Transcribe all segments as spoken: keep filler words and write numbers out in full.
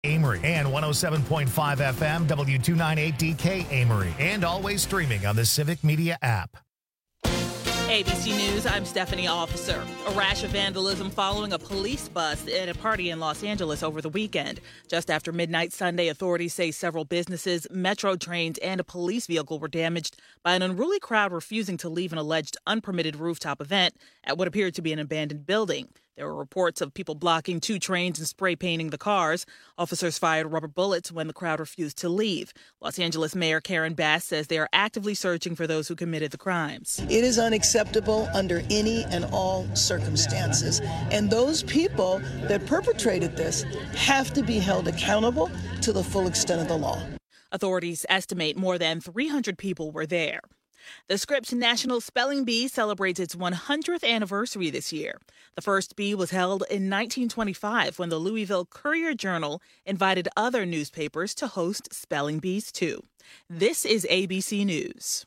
Amory and one oh seven point five F M, W two ninety-eight D K Amory, and always streaming on the Civic Media app. A B C News, I'm Stephanie Officer. A rash of vandalism following a police bust at a party in Los Angeles over the weekend. Just after midnight Sunday, authorities say several businesses, metro trains, and a police vehicle were damaged by an unruly crowd refusing to leave an alleged unpermitted rooftop event at what appeared to be an abandoned building. There were reports of people blocking two trains and spray painting the cars. Officers fired rubber bullets when the crowd refused to leave. Los Angeles Mayor Karen Bass says they are actively searching for those who committed the crimes. It is unacceptable under any and all circumstances. And those people that perpetrated this have to be held accountable to the full extent of the law. Authorities estimate more than three hundred people were there. The Scripps National Spelling Bee celebrates its one hundredth anniversary this year. The first bee was held in nineteen twenty-five when the Louisville Courier-Journal invited other newspapers to host spelling bees too. This is A B C News.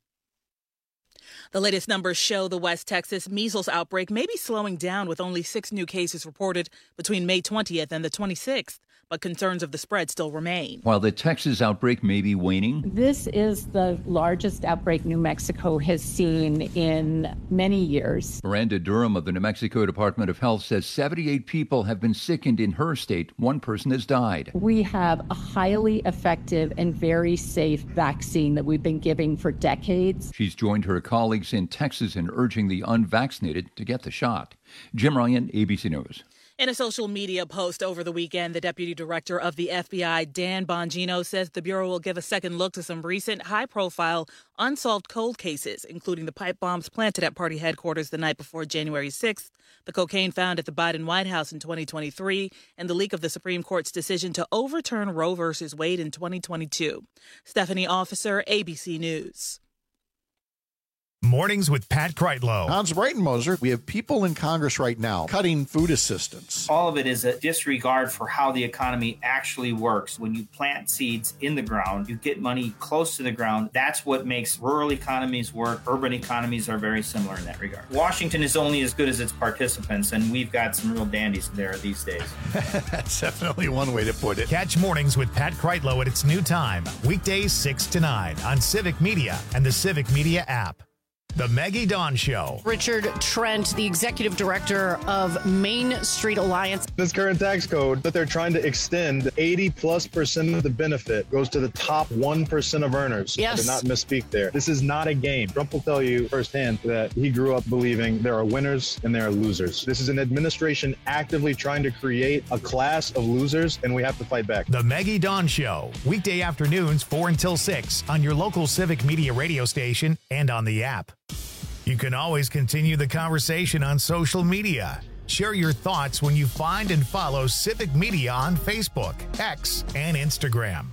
The latest numbers show the West Texas measles outbreak may be slowing down with only six new cases reported between May twentieth and the twenty-sixth. But concerns of the spread still remain. While the Texas outbreak may be waning, this is the largest outbreak New Mexico has seen in many years. Miranda Durham of the New Mexico Department of Health says seventy-eight people have been sickened in her state. One person has died. We have a highly effective and very safe vaccine that we've been giving for decades. She's joined her colleagues in Texas in urging the unvaccinated to get the shot. Jim Ryan, A B C News. In a social media post over the weekend, the deputy director of the F B I, Dan Bongino, says the Bureau will give a second look to some recent high-profile unsolved cold cases, including the pipe bombs planted at party headquarters the night before January sixth, the cocaine found at the Biden White House in twenty twenty-three, and the leak of the Supreme Court's decision to overturn Roe v. Wade in twenty twenty-two. Stephanie Officer, A B C News. Mornings with Pat Kreitlow. Hans Breitenmoser, we have people in Congress right now cutting food assistance. All of it is a disregard for how the economy actually works. When you plant seeds in the ground, you get money close to the ground. That's what makes rural economies work. Urban economies are very similar in that regard. Washington is only as good as its participants, and we've got some real dandies there these days. That's definitely one way to put it. Catch Mornings with Pat Kreitlow at its new time, weekdays six to nine on Civic Media and the Civic Media app. The Maggie Dawn Show. Richard Trent, the executive director of Main Street Alliance. This current tax code that they're trying to extend, eighty plus percent of the benefit goes to the top one percent of earners. Yes. I did not misspeak there. This is not a game. Trump will tell you firsthand that he grew up believing there are winners and there are losers. This is an administration actively trying to create a class of losers, and we have to fight back. The Maggie Dawn Show, weekday afternoons four until six on your local Civic Media radio station and on the app. You can always continue the conversation on social media. Share your thoughts when you find and follow Civic Media on Facebook, X, and Instagram.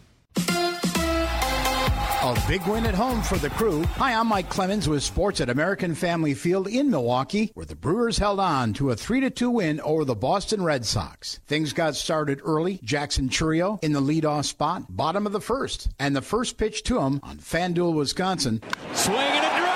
A big win at home for the Crew. Hi, I'm Mike Clemens with sports at American Family Field in Milwaukee, where the Brewers held on to a three to two win over the Boston Red Sox. Things got started early. Jackson Chourio in the leadoff spot, bottom of the first. And the first pitch to him on FanDuel, Wisconsin. Swinging a drive.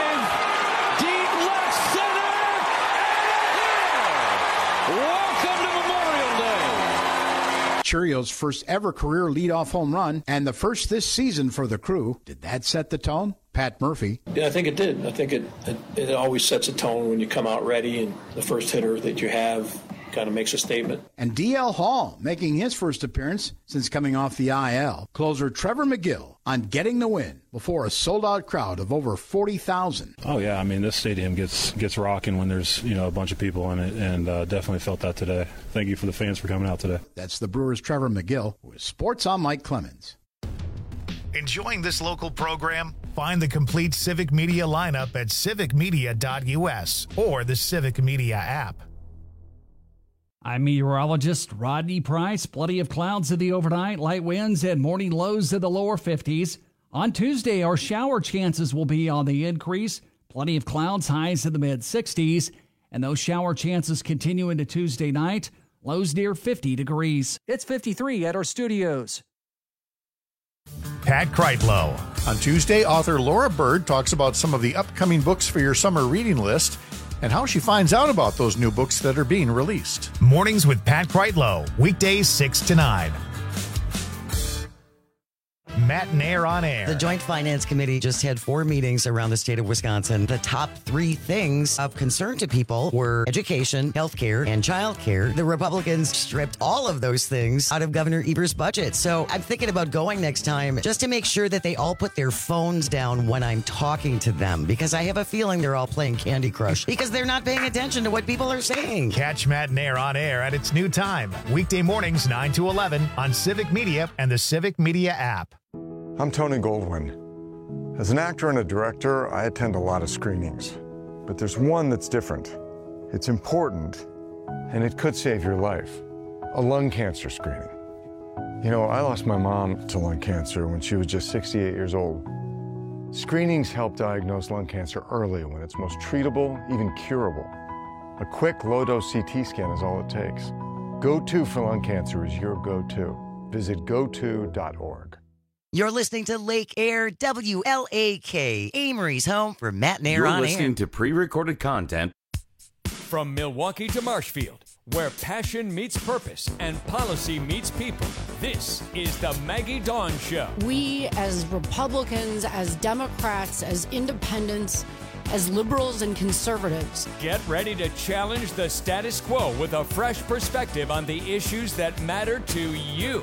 Chourio's first ever career leadoff home run and the first this season for the Crew. Did that set the tone? Pat Murphy. Yeah, I think it did. I think it, it it always sets a tone when you come out ready, and the first hitter that you have kind of makes a statement. And D L Hall making his first appearance since coming off the I L. Closer Trevor McGill on getting the win before a sold-out crowd of over forty thousand. Oh, yeah. I mean, this stadium gets gets rocking when there's, you know, a bunch of people in it, and uh, definitely felt that today. Thank you for the fans for coming out today. That's the Brewers' Trevor McGill with Sports on Mike Clemens. Enjoying this local program? Find the complete Civic Media lineup at civic media dot u s or the Civic Media app. I'm meteorologist Rodney Price. Plenty of clouds in the overnight, light winds and morning lows in the lower fifties. On Tuesday, our shower chances will be on the increase. Plenty of clouds, highs in the mid-sixties. And those shower chances continue into Tuesday night. Lows near fifty degrees. It's fifty-three at our studios. Pat Kreitlow. On Tuesday, author Laura Bird talks about some of the upcoming books for your summer reading list. and how she finds out about those new books that are being released. Mornings with Pat Kreitlow, weekdays six to nine. Matt and Air on Air. The Joint Finance Committee just had four meetings around the state of Wisconsin. The top three things of concern to people were education, healthcare, and childcare. The Republicans stripped all of those things out of Governor Evers' budget. So I'm thinking about going next time just to make sure that they all put their phones down when I'm talking to them, because I have a feeling they're all playing Candy Crush because they're not paying attention to what people are saying. Catch Matt and Air on Air at its new time, weekday mornings nine to eleven on Civic Media and the Civic Media app. I'm Tony Goldwyn. As an actor and a director, I attend a lot of screenings. But there's one that's different. It's important, and it could save your life. A lung cancer screening. You know, I lost my mom to lung cancer when she was just sixty-eight years old. Screenings help diagnose lung cancer early when it's most treatable, even curable. A quick low-dose C T scan is all it takes. Go To for lung cancer is your go-to. Visit go to dot org. You're listening to Lake Air W L A K, Amory's home for Matt and Air You're on listening Air. to pre-recorded content. From Milwaukee to Marshfield, where passion meets purpose and policy meets people, this is the Maggie Dawn Show. We, as Republicans, as Democrats, as independents, as liberals and conservatives, get ready to challenge the status quo with a fresh perspective on the issues that matter to you.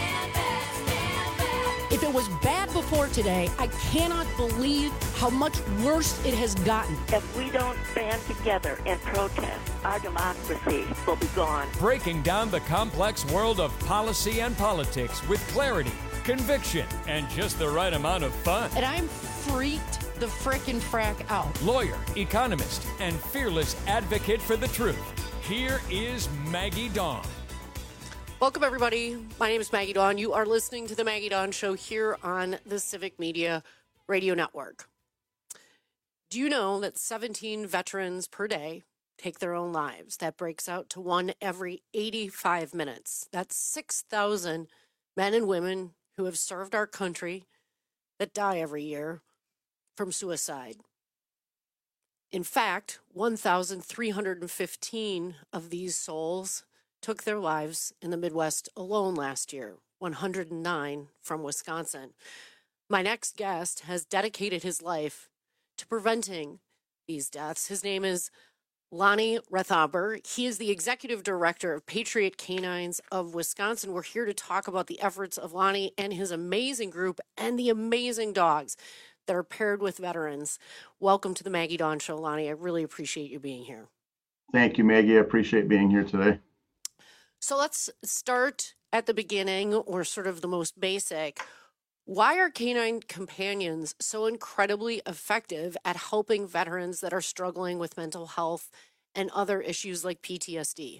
if it was bad before today, I cannot believe how much worse it has gotten. If we don't band together and protest, our democracy will be gone. Breaking down the complex world of policy and politics with clarity, conviction, and just the right amount of fun. And I'm freaked the frickin' frack out. Lawyer, economist, and fearless advocate for the truth. Here is Maggie Dawn. Welcome, everybody. My name is Maggie Dawn. You are listening to the Maggie Dawn Show here on the Civic Media Radio Network. Do you know that seventeen veterans per day take their own lives? That breaks out to one every eighty-five minutes. That's six thousand men and women who have served our country that die every year from suicide. In fact, one thousand three hundred fifteen of these souls took their lives in the Midwest alone last year, one hundred nine from Wisconsin. My next guest has dedicated his life to preventing these deaths. His name is Lonnie Rethaber. He is the executive director of Patriot Canines of Wisconsin. We're here to talk about the efforts of Lonnie and his amazing group and the amazing dogs that are paired with veterans. Welcome to the Maggie Dawn Show, Lonnie. I really appreciate you being here. Thank you, Maggie. I appreciate being here today. So let's start at the beginning, or sort of the most basic. Why are canine companions so incredibly effective at helping veterans that are struggling with mental health and other issues like P T S D?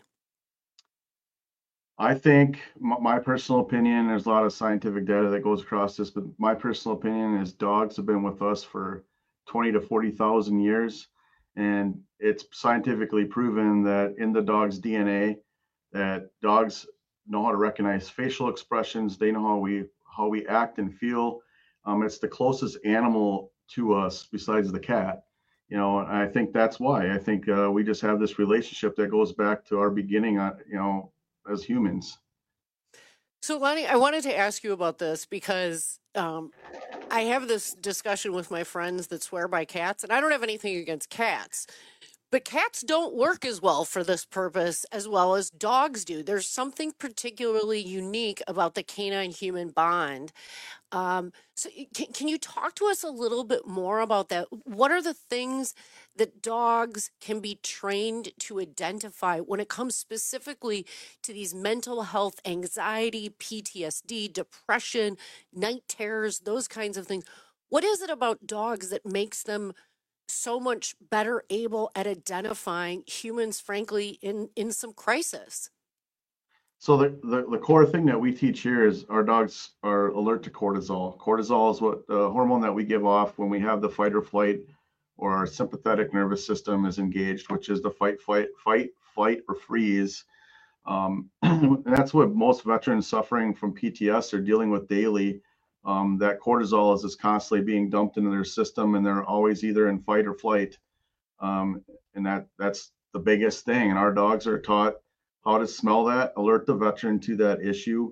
I think my personal opinion, there's a lot of scientific data that goes across this, but my personal opinion is dogs have been with us for twenty to forty thousand years. And it's scientifically proven that in the dog's D N A, that dogs know how to recognize facial expressions. They know how we how we act and feel. Um, it's the closest animal to us besides the cat. You know, and I think that's why. I think uh, we just have this relationship that goes back to our beginning, uh, you know, as humans. So, Lonnie, I wanted to ask you about this because um, I have this discussion with my friends that swear by cats, and I don't have anything against cats. But cats don't work as well for this purpose as well as dogs do. There's something particularly unique about the canine-human bond. Um, so can, can you talk to us a little bit more about that? What are the things that dogs can be trained to identify when it comes specifically to these mental health, anxiety, P T S D, depression, night terrors, those kinds of things? What is it about dogs that makes them so much better able at identifying humans, frankly, in, in some crisis? So the, the, the core thing that we teach here is our dogs are alert to cortisol. Cortisol is what the hormone that we give off when we have the fight or flight, or our sympathetic nervous system is engaged, which is the fight, fight, fight, flight, or freeze. Um, and that's what most veterans suffering from P T S are dealing with daily. Um, that cortisol is just constantly being dumped into their system, and they're always either in fight or flight. Um, And that that's the biggest thing. And our dogs are taught how to smell that, alert the veteran to that issue.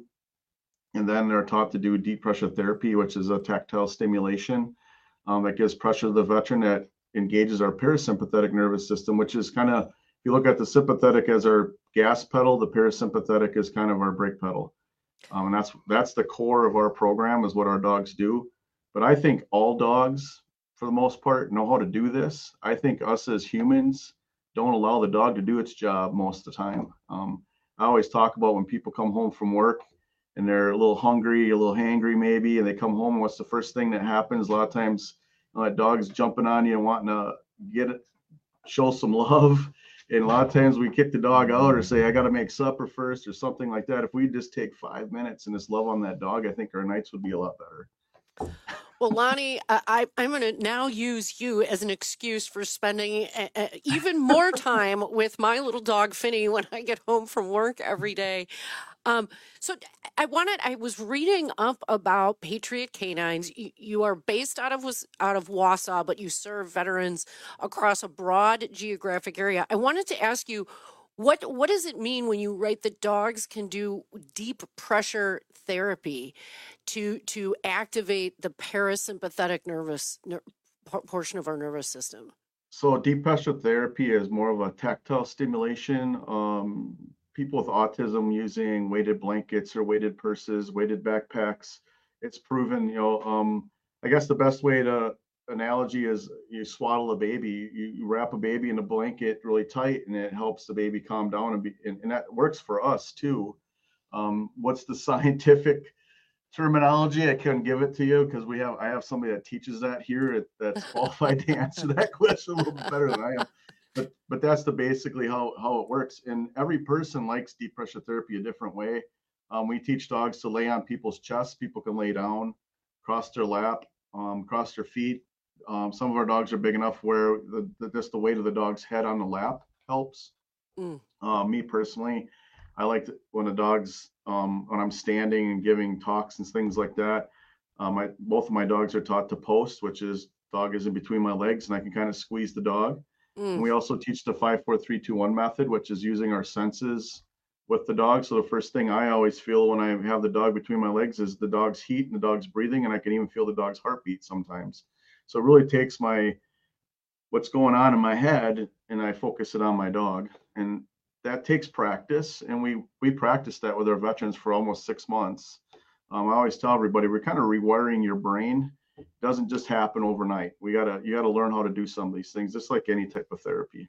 And then they're taught to do deep pressure therapy, which is a tactile stimulation um, that gives pressure to the veteran that engages our parasympathetic nervous system, which is kind of, if you look at the sympathetic as our gas pedal, the parasympathetic is kind of our brake pedal. Um, and that's that's the core of our program, is what our dogs do. But I think all dogs, for the most part, know how to do this. I think us as humans don't allow the dog to do its job most of the time. Um, I always talk about when people come home from work and they're a little hungry, a little hangry maybe, and they come home, and what's the first thing that happens? A lot of times, you know, that dog's jumping on you and wanting to get it, show some love. And a lot of times we kick the dog out or say, I got to make supper first or something like that. If we just take five minutes and just love on that dog, I think our nights would be a lot better. Well, Lonnie, uh, I, I'm going to now use you as an excuse for spending a, a, even more time with my little dog, Finny, when I get home from work every day. Um, so I wanted, I was reading up about Patriot Canines. You, you are based out of, out of Wausau, but you serve veterans across a broad geographic area. I wanted to ask you, What what does it mean when you write that dogs can do deep pressure therapy to to activate the parasympathetic nervous ner- portion of our nervous system? So deep pressure therapy is more of a tactile stimulation. Um, people with autism using weighted blankets or weighted purses, weighted backpacks. It's proven, you know, um, I guess the best way to analogy is you swaddle a baby, you, you wrap a baby in a blanket really tight, and it helps the baby calm down, and, be, and, and that works for us too. Um, what's the scientific terminology? I couldn't give it to you because we have I have somebody that teaches that here that's qualified to answer that question a little bit better than I am. But but that's the basically how how it works. And every person likes deep pressure therapy a different way. Um, we teach dogs to lay on people's chests. People can lay down, cross their lap, um, cross their feet. Um, some of our dogs are big enough where the, the just the weight of the dog's head on the lap helps. Mm. Uh, me personally, I like to, when the dog's um, when I'm standing and giving talks and things like that. Um, I, both of my dogs are taught to post, which is dog is in between my legs, and I can kind of squeeze the dog. Mm. And we also teach the five, four, three, two, one method, which is using our senses with the dog. So the first thing I always feel when I have the dog between my legs is the dog's heat and the dog's breathing, and I can even feel the dog's heartbeat sometimes. So it really takes my what's going on in my head and I focus it on my dog. And that takes practice. And we we practice that with our veterans for almost six months. Um, I always tell everybody we're kind of rewiring your brain. It doesn't just happen overnight. We gotta you gotta learn how to do some of these things, just like any type of therapy.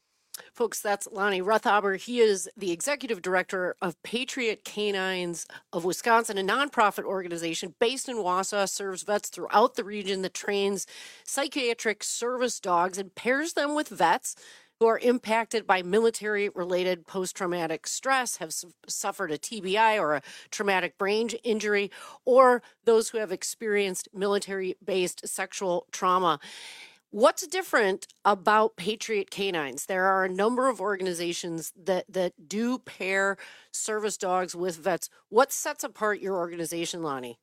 Folks, that's Lonnie Rethaber. He is the executive director of Patriot Canines of Wisconsin, a nonprofit organization based in Wausau, serves vets throughout the region that trains psychiatric service dogs and pairs them with vets who are impacted by military-related post-traumatic stress, have su- suffered a T B I or a traumatic brain injury, or those who have experienced military-based sexual trauma. What's different about Patriot Canines? There are a number of organizations that, that do pair service dogs with vets. What sets apart your organization, Lonnie?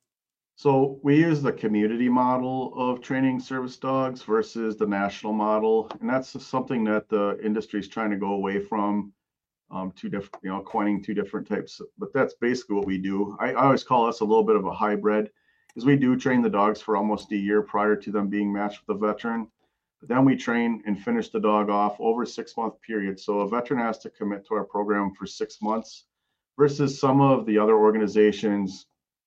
So we use the community model of training service dogs versus the national model. And that's something that the industry is trying to go away from, um, two different, you know, coining two different types. But that's basically what we do. I, I always call us a little bit of a hybrid, because we do train the dogs for almost a year prior to them being matched with a veteran. But then we train and finish the dog off over a six month period. So a veteran has to commit to our program for six months versus some of the other organizations.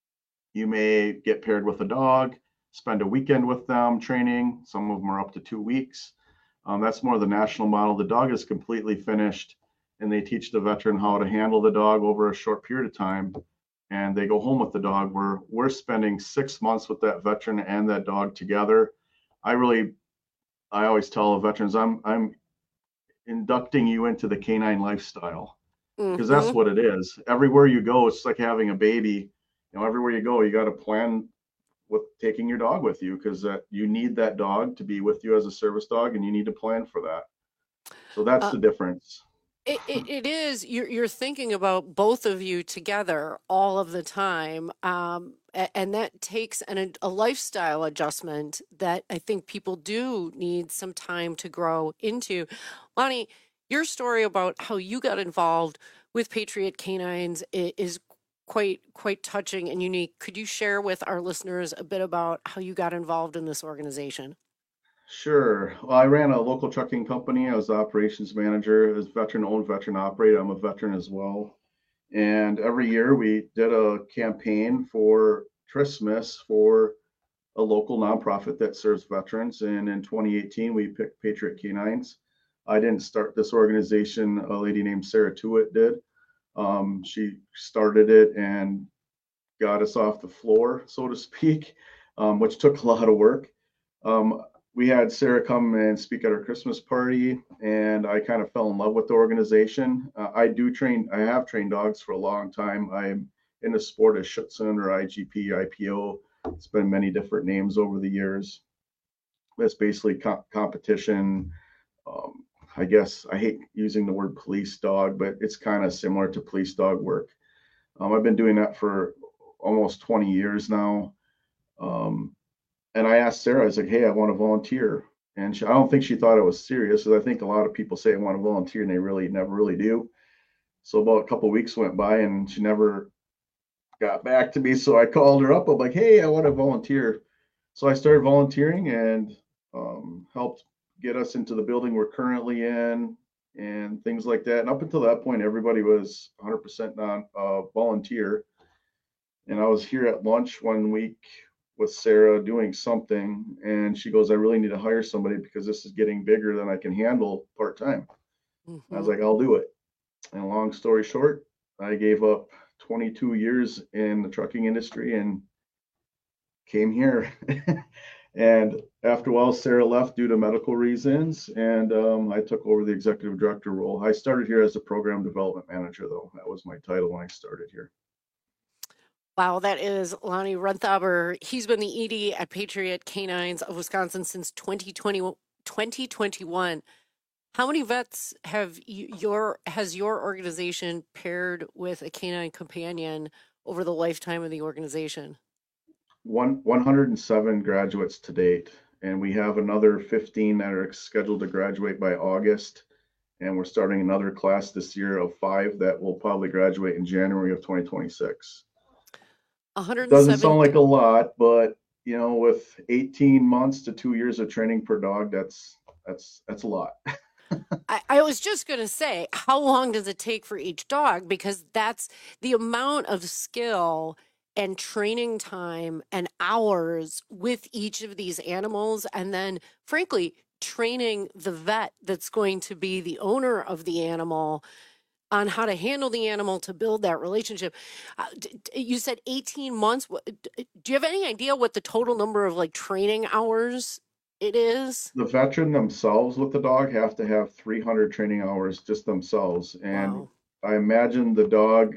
You may get paired with a dog, spend a weekend with them training. Some of them are up to two weeks. Um, that's more the national model. The dog is completely finished and they teach the veteran how to handle the dog over a short period of time. And they go home with the dog. We're, we're spending six months with that veteran and that dog together. I really I always tell the veterans, I'm I'm inducting you into the canine lifestyle, because mm-hmm. that's what it is. Everywhere you go, it's like having a baby. You know, everywhere you go, you got to plan with taking your dog with you, because uh, you need that dog to be with you as a service dog, and you need to plan for that. So that's uh, the difference. It, it, it is. You're, you're thinking about both of you together all of the time. Um, and that takes an, a lifestyle adjustment that I think people do need some time to grow into. Lonnie, your story about how you got involved with Patriot Canines is quite quite touching and unique. Could you share with our listeners a bit about how you got involved in this organization? Sure. Well, I ran a local trucking company. I was the operations manager. As veteran-owned, veteran-operated. I'm a veteran as well. And every year we did a campaign for Christmas for a local nonprofit that serves veterans. And in twenty eighteen, we picked Patriot Canines. I didn't start this organization. A lady named Sarah Tewitt did. Um, she started it and got us off the floor, so to speak, um, which took a lot of work. Um, we had Sarah come and speak at our Christmas party, and I kind of fell in love with the organization. Uh, I do train, I have trained dogs for a long time. I'm in the sport of Schutzhund or I G P, I P O. It's been many different names over the years. It's basically co- competition. Um, I guess I hate using the word police dog, but it's kind of similar to police dog work. Um, I've been doing that for almost twenty years now. Um, And I asked Sarah, I was like, hey, I want to volunteer. And she, I don't think she thought it was serious, because I think a lot of people say I want to volunteer and they really never really do. So about a couple of weeks went by and she never got back to me. So I called her up. I'm like, hey, I want to volunteer. So I started volunteering and um, helped get us into the building we're currently in and things like that. And up until that point, everybody was one hundred percent non uh, volunteer. And I was here at lunch one week with Sarah doing something, and she goes, I really need to hire somebody because this is getting bigger than I can handle part-time. Mm-hmm. I was like, I'll do it. And long story short, I gave up twenty-two years in the trucking industry and came here. And after a while, Sarah left due to medical reasons, and um, I took over the executive director role. I started here as a program development manager, though. That was my title when I started here. Wow, that is Lonnie Renthaber. He's been the E D at Patriot Canines of Wisconsin since twenty twenty, twenty twenty-one. How many vets have you, your has your organization paired with a canine companion over the lifetime of the organization? One, one hundred seven graduates to date, and we have another fifteen that are scheduled to graduate by August. And we're starting another class this year of five that will probably graduate in January of twenty twenty-six. one hundred seven Doesn't sound like a lot, but you know, with eighteen months to two years of training per dog, that's that's that's a lot. I, I was just going to say, how long does it take for each dog? Because that's the amount of skill and training time and hours with each of these animals. And then, frankly, training the vet that's going to be the owner of the animal on how to handle the animal to build that relationship. Uh, d- d- you said eighteen months. Do you have any idea what the total number of like training hours it is? The veteran themselves with the dog have to have three hundred training hours just themselves. And wow. I imagine the dog,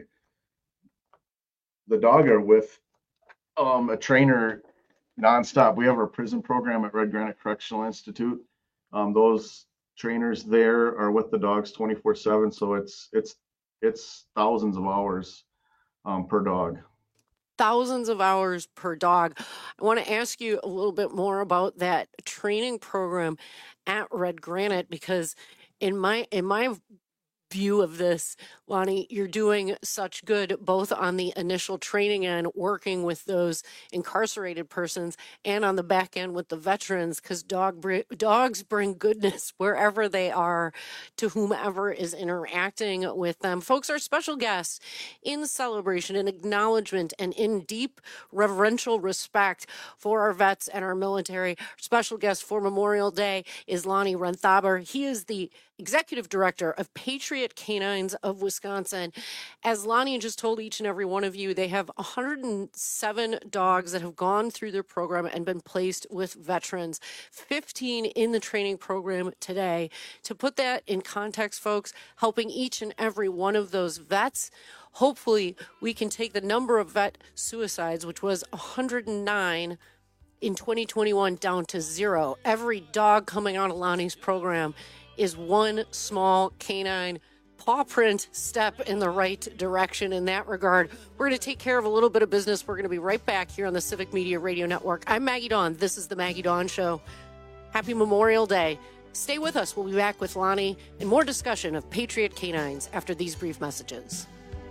the dog are with um, a trainer nonstop. We have our prison program at Red Granite Correctional Institute. Um, those trainers there are with the dogs twenty-four seven, so it's it's it's thousands of hours um, per dog. Thousands of hours per dog. I want to ask you a little bit more about that training program at Red Granite, because in my in my view of this, Lonnie, you're doing such good both on the initial training end, working with those incarcerated persons, and on the back end with the veterans, because dog br- dogs bring goodness wherever they are to whomever is interacting with them. Folks, our special guest in celebration and acknowledgement and in deep reverential respect for our vets and our military, our special guest for Memorial Day is Lonnie Renthaber. He is the executive director of Patriot Canines of Wisconsin. As Lonnie just told each and every one of you, they have one hundred seven dogs that have gone through their program and been placed with veterans, fifteen in the training program today. To put that in context, folks, helping each and every one of those vets, hopefully we can take the number of vet suicides, which was one hundred nine in twenty twenty-one, down to zero. Every dog coming out of Lonnie's program is one small canine paw print step in the right direction in that regard. We're going to take care of a little bit of business. We're going to be right back here on the Civic Media Radio Network. I'm Maggie Dawn. This is the Maggie Dawn Show. Happy Memorial Day. Stay with us. We'll be back with Lonnie and more discussion of Patriot Canines after these brief messages.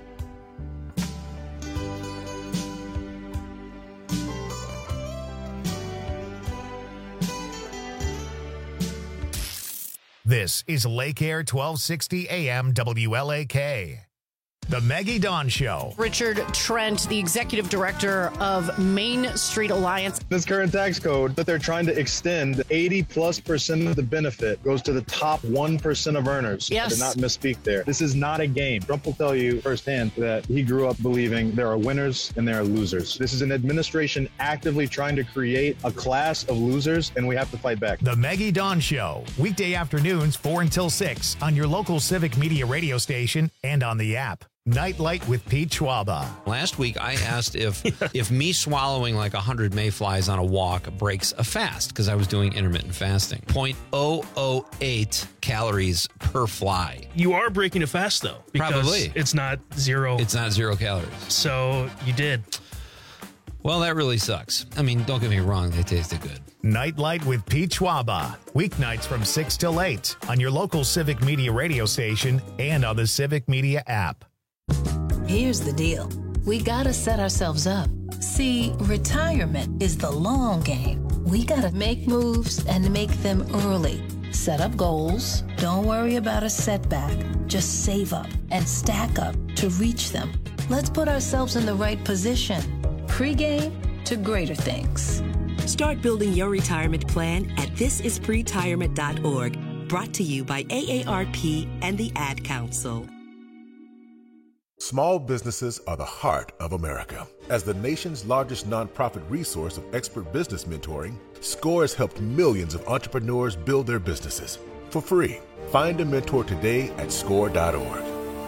This is Lake Air twelve sixty A M W L A K. The Maggie Dawn Show. Richard Trent, the executive director of Main Street Alliance. This current tax code that they're trying to extend, eighty plus percent of the benefit goes to the top one percent of earners. Yes. I did not misspeak there. This is not a game. Trump will tell you firsthand that he grew up believing there are winners and there are losers. This is an administration actively trying to create a class of losers, and we have to fight back. The Maggie Dawn Show. Weekday afternoons, four until six on your local Civic Media radio station and on the app. Nightlight with Pete Schwaba. Last week, I asked if if me swallowing like one hundred mayflies on a walk breaks a fast, because I was doing intermittent fasting. zero point zero zero eight calories per fly. You are breaking a fast, though. Because Probably. It's not zero. It's not zero calories. So you did. Well, that really sucks. I mean, don't get me wrong. They tasted good. Nightlight with Pete Schwaba. Weeknights from six till eight on your local Civic Media radio station and on the Civic Media app. Here's the deal. We gotta set ourselves up. See, retirement is the long game. We gotta make moves and make them early. Set up goals. Don't worry about a setback. Just save up and stack up to reach them. Let's put ourselves in the right position. Pre-game to greater things. Start building your retirement plan at this is pretirement dot org. Brought to you by A A R P and the Ad Council. Small businesses are the heart of America. As the nation's largest nonprofit resource of expert business mentoring, SCORE has helped millions of entrepreneurs build their businesses for free. Find a mentor today at score dot org.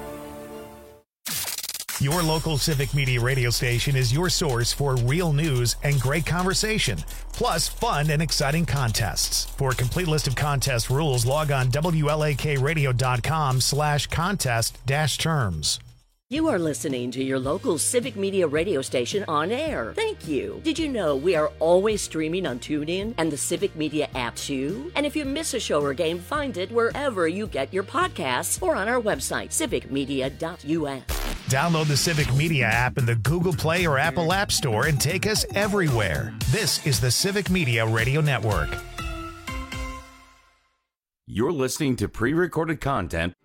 Your local Civic Media radio station is your source for real news and great conversation, plus fun and exciting contests. For a complete list of contest rules, log on W L A K radio dot com slash contest dash terms. You are listening to your local Civic Media radio station on air. Thank you. Did you know we are always streaming on TuneIn and the Civic Media app too? And if you miss a show or game, find it wherever you get your podcasts or on our website, civic media dot U S. Download the Civic Media app in the Google Play or Apple App Store and take us everywhere. This is the Civic Media Radio Network. You're listening to pre-recorded content.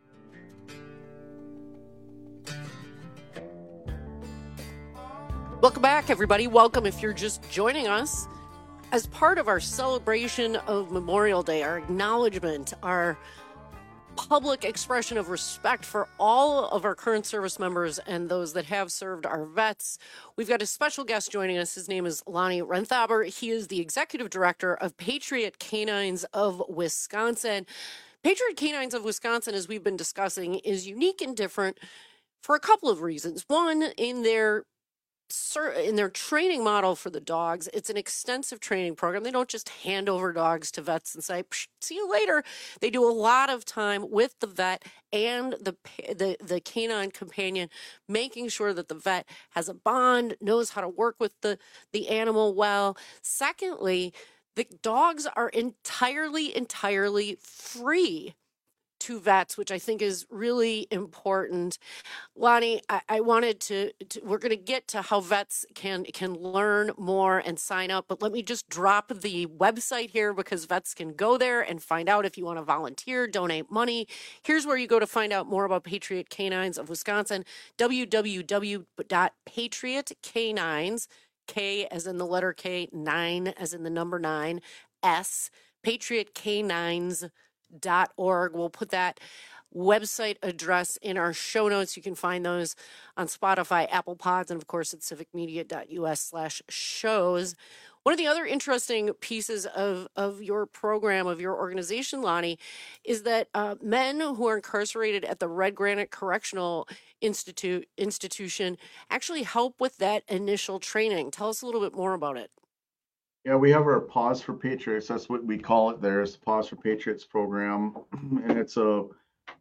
Welcome back, everybody. Welcome if you're just joining us. As part of our celebration of Memorial Day, our acknowledgement, our public expression of respect for all of our current service members and those that have served, our vets, we've got a special guest joining us. His name is Lonnie Renthaber. He is the executive director of Patriot Canines of Wisconsin. Patriot Canines of Wisconsin, as we've been discussing, is unique and different for a couple of reasons. One, in their in their training model for the dogs, it's an extensive training program. They don't just hand over dogs to vets and say, see you later. They do a lot of time with the vet and the, the, the canine companion, making sure that the vet has a bond, knows how to work with the, the animal well. Secondly, the dogs are entirely, entirely free to vets, which I think is really important. Lonnie, I, I wanted to, to we're going to get to how vets can can learn more and sign up, but let me just drop the website here because vets can go there and find out if you want to volunteer, donate money. Here's where you go to find out more about Patriot Canines of Wisconsin, w w w dot patriot canines, K as in the letter K, nine as in the number nine, S, patriot canines dot org. We'll put that website address in our show notes. You can find those on Spotify, Apple Pods, and of course at civic media dot U S slash shows. One of the other interesting pieces of, of your program, of your organization, Lonnie, is that uh, men who are incarcerated at the Red Granite Correctional Institute institution actually help with that initial training. Tell us a little bit more about it. Yeah, we have our Pause for Patriots. That's what we call it there. It's the Pause for Patriots program. And it's a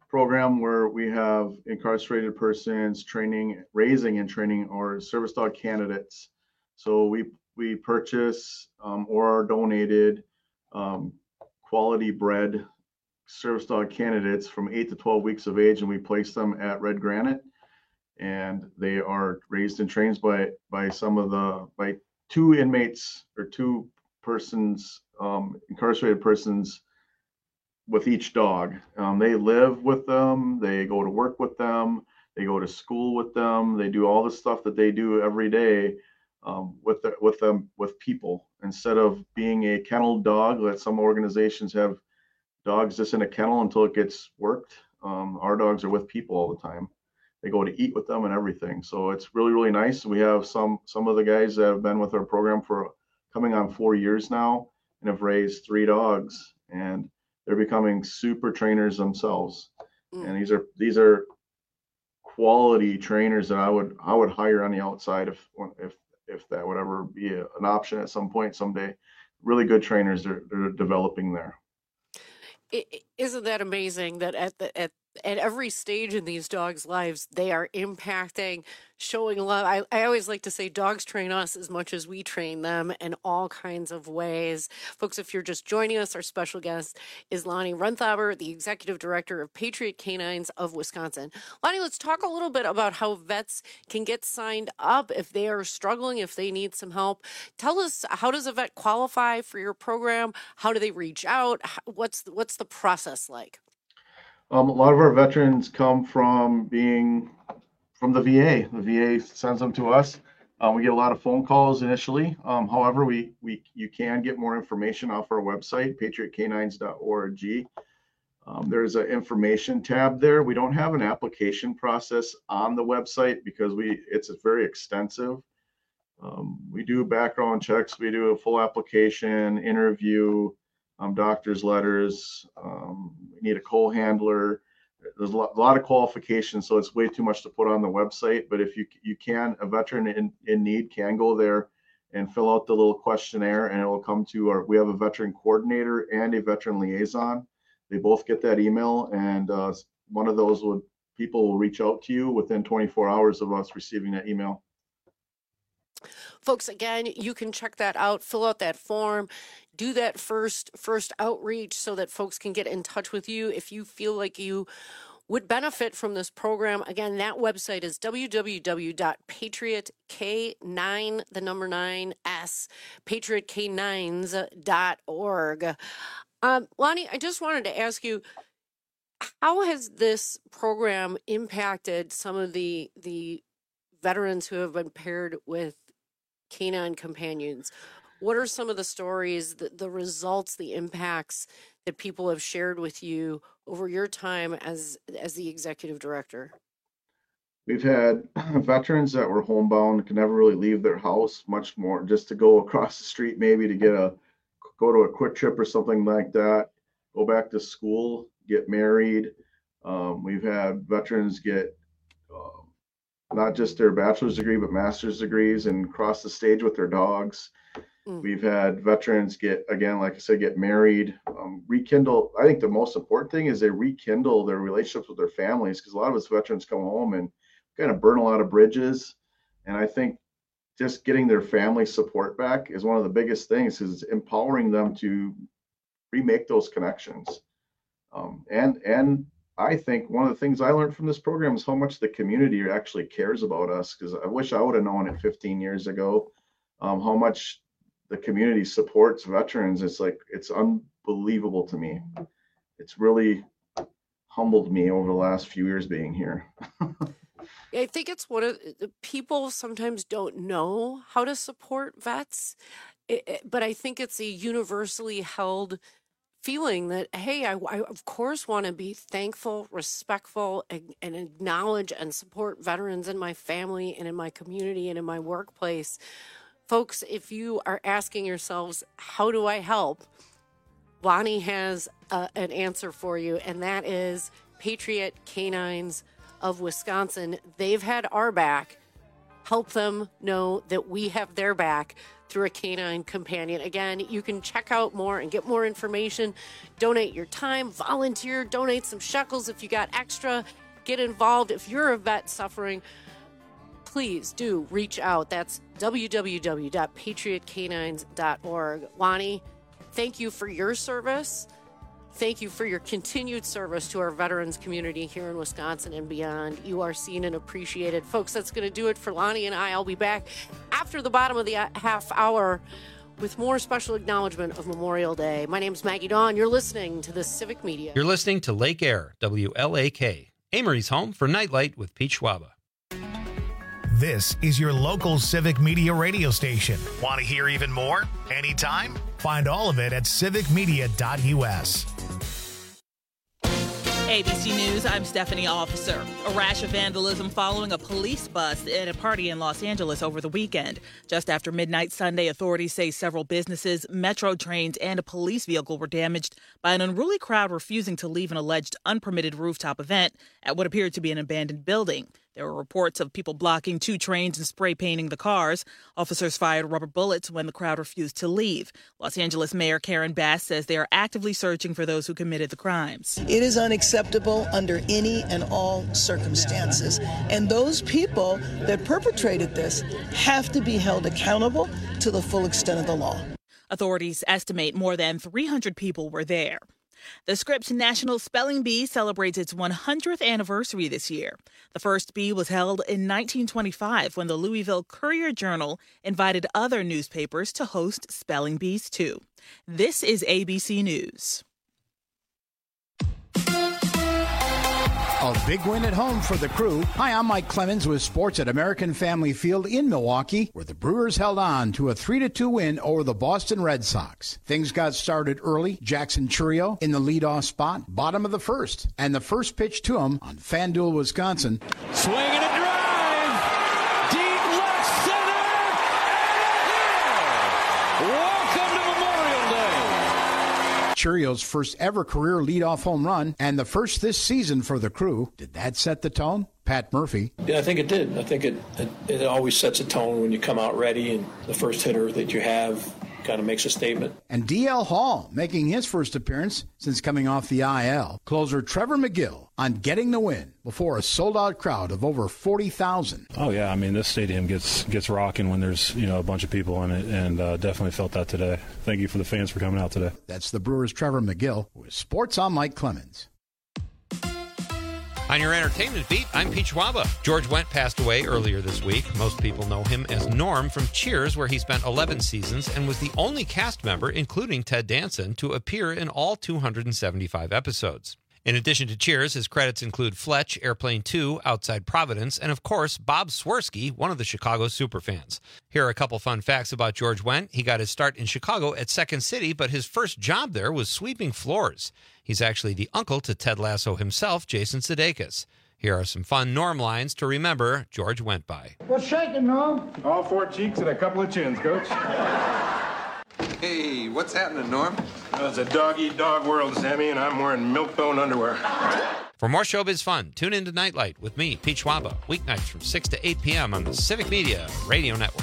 program where we have incarcerated persons training, raising and training our service dog candidates. So we we purchase um, or are donated um, quality bred service dog candidates from eight to twelve weeks of age, and we place them at Red Granite, and they are raised and trained by by some of the by two inmates or two persons, um, incarcerated persons with each dog. Um, they live with them, they go to work with them, they go to school with them, they do all the stuff that they do every day um, with the, with them with people, instead of being a kennel dog that some organizations have dogs just in a kennel until it gets worked. Um, our dogs are with people all the time. They go to eat with them and everything. So it's really, really nice. We have some some of the guys that have been with our program for coming on four years now and have raised three dogs, and they're becoming super trainers themselves. Mm. And these are these are quality trainers that I would I would hire on the outside if if if that would ever be a, an option at some point someday. Really good trainers they're, they're developing there. It, isn't that amazing that at the at at every stage in these dogs' lives, they are impacting, showing love. I, I always like to say dogs train us as much as we train them in all kinds of ways. Folks, if you're just joining us, our special guest is Lonnie Renthaber, the Executive Director of Patriot Canines of Wisconsin. Lonnie, let's talk a little bit about how vets can get signed up if they are struggling, if they need some help. Tell us, how does a vet qualify for your program? How do they reach out? What's, what's the process like? Um, a lot of our veterans come from being from the V A. The V A sends them to us. Um, we get a lot of phone calls initially. Um, however, we we you can get more information off our website, patriot canines dot org. Um, there's an information tab there. We don't have an application process on the website because we it's very extensive. Um, we do background checks. We do a full application, interview, Um, doctor's letters, um, we need a coal handler. There's a lot, a lot of qualifications, so it's way too much to put on the website. But if you you can, a veteran in, in need can go there and fill out the little questionnaire, and it will come to our, we have a veteran coordinator and a veteran liaison. They both get that email, and uh, one of those would, people will reach out to you within twenty-four hours of us receiving that email. Folks, again, you can check that out, fill out that form, do that first first outreach so that folks can get in touch with you if you feel like you would benefit from this program. Again, that website is w w w dot patriot k nine, the number nine, S, patriot k nines dot org. Um, Lonnie, I just wanted to ask you, how has this program impacted some of the the veterans who have been paired with canine companions? What are some of the stories, the, the results, the impacts that people have shared with you over your time as as the executive director? We've had veterans that were homebound, could never really leave their house, much more just to go across the street, maybe to get a go to a quick trip or something like that, go back to school, get married. Um, we've had veterans get um, not just their bachelor's degree, but master's degrees and cross the stage with their dogs. Mm. We've had veterans get, again, like I said, get married, um, rekindle. I think the most important thing is they rekindle their relationships with their families, because a lot of us veterans come home and kind of burn a lot of bridges. And I think just getting their family support back is one of the biggest things, is empowering them to remake those connections. Um, and, and, I think one of the things I learned from this program is how much the community actually cares about us, because I wish I would have known it fifteen years ago, um, how much the community supports veterans. It's like, it's unbelievable to me. It's really humbled me over the last few years being here. I think it's one of the people sometimes don't know how to support vets, it, it, but I think it's a universally held feeling that, hey, I, I of course want to be thankful, respectful, and, and acknowledge and support veterans in my family and in my community and in my workplace. Folks, if you are asking yourselves, how do I help? Lonnie has uh, an answer for you, and that is Patriot Canines of Wisconsin. They've had our back. Help them know that we have their back. through a canine companion. Again, you can check out more and get more information. Donate your time, volunteer, donate some shekels if you got extra. Get involved. If you're a vet suffering, please do reach out. That's w w w dot patriot canines dot org. Lonnie, thank you for your service. Thank you for your continued service to our veterans community here in Wisconsin and beyond. You are seen and appreciated. Folks, that's going to do it for Lonnie and I. I'll be back after the bottom of the half hour with more special acknowledgement of Memorial Day. My name's Maggie Dawn. You're listening to the Civic Media. You're listening to Lake Air, W L A K, Amory's home for Nightlight with Pete Schwaba. This is your local Civic Media radio station. Want to hear even more? Anytime? Find all of it at civic media dot u s. A B C News, I'm Stephanie Officer. A rash of vandalism following a police bus at a party in Los Angeles over the weekend. Just after midnight Sunday, authorities say several businesses, metro trains, and a police vehicle were damaged by an unruly crowd refusing to leave an alleged unpermitted rooftop event at what appeared to be an abandoned building. There were reports of people blocking two trains and spray painting the cars. Officers fired rubber bullets when the crowd refused to leave. Los Angeles Mayor Karen Bass says they are actively searching for those who committed the crimes. It is unacceptable under any and all circumstances. And those people that perpetrated this have to be held accountable to the full extent of the law. Authorities estimate more than three hundred people were there. The Scripps National Spelling Bee celebrates its one hundredth anniversary this year. The first bee was held in nineteen twenty-five when the Louisville Courier-Journal invited other newspapers to host spelling bees too. This is A B C News. A big win at home for the Crew. Hi, I'm Mike Clemens with sports at American Family Field in Milwaukee, where the Brewers held on to a three to two win over the Boston Red Sox. Things got started early. Jackson Chourio in the leadoff spot, bottom of the first. And the first pitch to him on FanDuel, Wisconsin. Swing and a drive! Deep left center! And a hit! Welcome to Memorial Day! Chourio's first ever career leadoff home run and the first this season for the Crew. Did that set the tone? Pat Murphy. Yeah, I think it did. I think it, it, it always sets a tone when you come out ready and the first hitter that you have kind of makes a statement. And D L Hall making his first appearance since coming off the I L. Closer Trevor McGill on getting the win before a sold-out crowd of over forty thousand. Oh, yeah. I mean, this stadium gets gets rocking when there's, you know, a bunch of people in it, and uh, definitely felt that today. Thank you for the fans for coming out today. That's the Brewers' Trevor McGill with Sports on Mike Clemens. On your entertainment beat, I'm Pete Schwaba. George Wendt passed away earlier this week. Most people know him as Norm from Cheers, where he spent eleven seasons and was the only cast member, including Ted Danson, to appear in all two hundred seventy-five episodes. In addition to Cheers, his credits include Fletch, Airplane two, Outside Providence, and of course, Bob Swirsky, one of the Chicago superfans. Here are a couple fun facts about George Wendt. He got his start in Chicago at Second City, but his first job there was sweeping floors. He's actually the uncle to Ted Lasso himself, Jason Sudeikis. Here are some fun Norm lines to remember George Wendt by. What's shaking, Norm? All four cheeks and a couple of chins, Coach. Hey, what's happening, Norm? Well, it's a dog-eat-dog world, Sammy, and I'm wearing milk-bone underwear. For more showbiz fun, tune in to Nightlight with me, Pete Schwaba, weeknights from six to eight p.m. on the Civic Media Radio Network.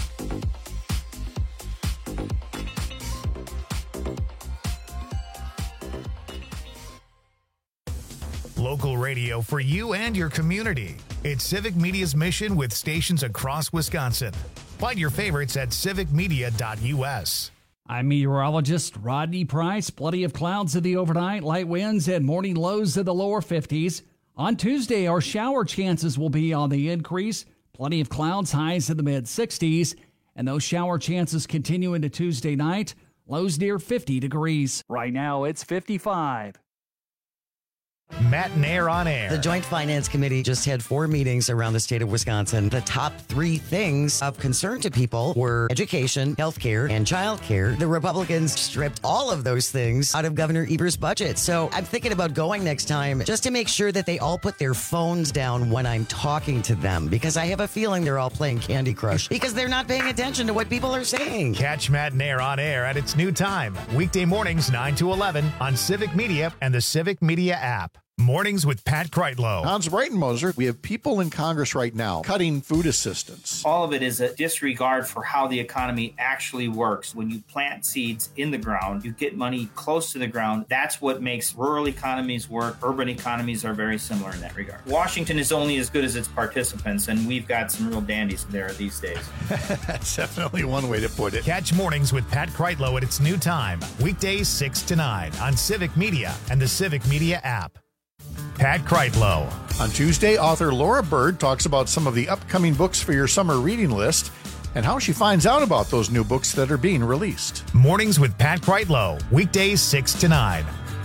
Local radio for you and your community. It's Civic Media's mission with stations across Wisconsin. Find your favorites at civic media dot u s. I'm meteorologist Rodney Price. Plenty of clouds in the overnight, light winds and morning lows in the lower fifties. On Tuesday, our shower chances will be on the increase. Plenty of clouds, highs in the mid sixties. And those shower chances continue into Tuesday night. Lows near fifty degrees. Right now, it's fifty-five. Matt and Air on Air. The Joint Finance Committee just had four meetings around the state of Wisconsin. The top three things of concern to people were education, health care, and child care. The Republicans stripped all of those things out of Governor Evers' budget. So I'm thinking about going next time just to make sure that they all put their phones down when I'm talking to them, because I have a feeling they're all playing Candy Crush because they're not paying attention to what people are saying. Catch Matt and Air on Air at its new time, weekday mornings nine to eleven on Civic Media and the Civic Media app. Mornings with Pat Kreitlow. Hans Breitenmoser, we have people in Congress right now cutting food assistance. All of it is a disregard for how the economy actually works. When you plant seeds in the ground, you get money close to the ground. That's what makes rural economies work. Urban economies are very similar in that regard. Washington is only as good as its participants, and we've got some real dandies there these days. That's definitely one way to put it. Catch Mornings with Pat Kreitlow at its new time, weekdays six to nine on Civic Media and the Civic Media app. Pat Kreitlow. On Tuesday, author Laura Bird talks about some of the upcoming books for your summer reading list and how she finds out about those new books that are being released. Mornings with Pat Kreitlow, weekdays six to nine.